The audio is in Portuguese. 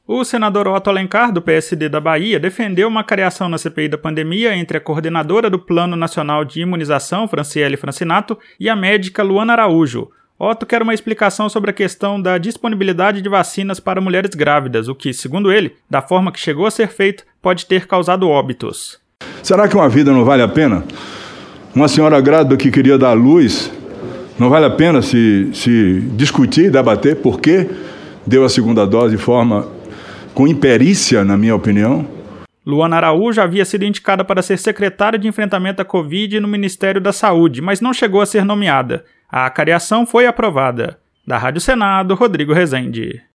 O senador Otto Alencar, do PSD da Bahia, defendeu uma cariação na CPI da pandemia entre a coordenadora do Plano Nacional de Imunização, Franciele Francinato, e a médica Luana Araújo. Otto quer uma explicação sobre a questão da disponibilidade de vacinas para mulheres grávidas, o que, segundo ele, da forma que chegou a ser feito, pode ter causado óbitos. Será que uma vida não vale a pena? Uma senhora grávida que queria dar luz, não vale a pena se discutir, debater por que deu a segunda dose de forma com imperícia, na minha opinião? Luana Araújo havia sido indicada para ser secretária de enfrentamento à Covid no Ministério da Saúde, mas não chegou a ser nomeada. A cariação foi aprovada. Da Rádio Senado, Rodrigo Rezende.